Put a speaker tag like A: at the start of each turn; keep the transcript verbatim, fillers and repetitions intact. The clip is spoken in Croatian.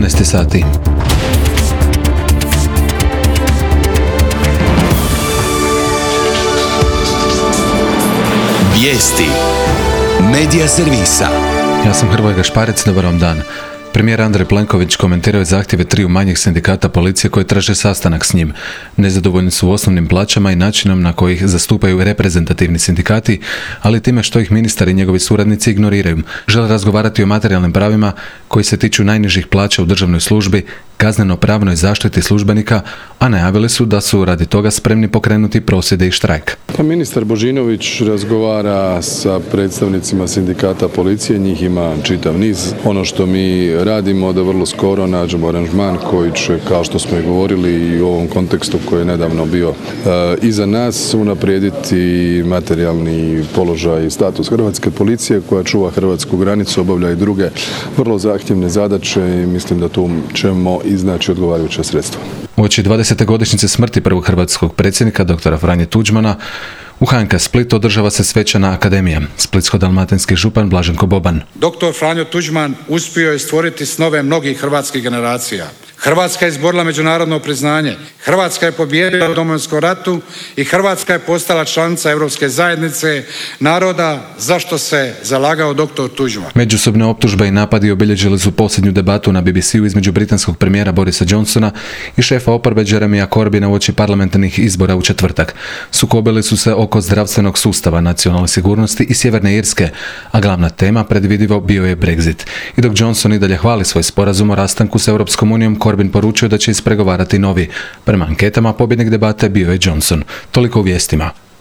A: četrnaest sati.
B: Vijesti Medija servisa.
A: Ja sam Hrvoje Gašparec, dobar vam dan. Premijer Andrej Plenković komentirao je zahtjeve triju manjih sindikata policije koji traže sastanak s njim. Nezadovoljni su osnovnim plaćama i načinom na koji ih zastupaju reprezentativni sindikati, ali time što ih ministar i njegovi suradnici ignoriraju. Žele razgovarati o materijalnim pravima koji se tiču najnižih plaća u državnoj službi, kazneno-pravnoj zaštiti službenika, a najavili su da su radi toga spremni pokrenuti prosvjede i štrajk.
C: Pa ministar Božinović razgovara sa predstavnicima sindikata policije, njih ima čitav niz. Ono što mi radimo da vrlo skoro nađemo aranžman koji će, kao što smo i govorili i u ovom kontekstu koji je nedavno bio e, iza nas, unaprijediti materijalni položaj i status hrvatske policije koja čuva hrvatsku granicu, obavlja i druge vrlo zahtjevne zadaće i mislim da tu ćemo iznaći odgovarajuća sredstva.
A: Uoči dvadesete godišnjice smrti prvog hrvatskog predsjednika doktora Franje Tuđmana u H N K Split održava se svečana akademija. Splitsko-dalmatinski župan Blaženko Boban.
D: Doktor Franjo Tuđman uspio je stvoriti snove mnogih hrvatskih generacija. Hrvatska je izborila međunarodno priznanje, Hrvatska je pobijedila u Domovinskom ratu i Hrvatska je postala članica Europske zajednice naroda za što se zalagao doktor Tuđman.
A: Međusobne optužbe i napadi obilježili su posljednju debatu na B B C-u između britanskog premijera Borisa Johnsona i šefa oporbe Jeremya Corbyna uoči parlamentarnih izbora u četvrtak. Sukobili su se oko zdravstvenog sustava, nacionalne sigurnosti i Sjeverne Irske, a glavna tema predvidivo bio je Brexit. I dok Johnson i dalje hvali svoj sporazum o rastanku s Europskom unijom, Corbyn poručio da će ispregovarati novi. Prema anketama pobjednik debate bio je Johnson. Toliko u vijestima.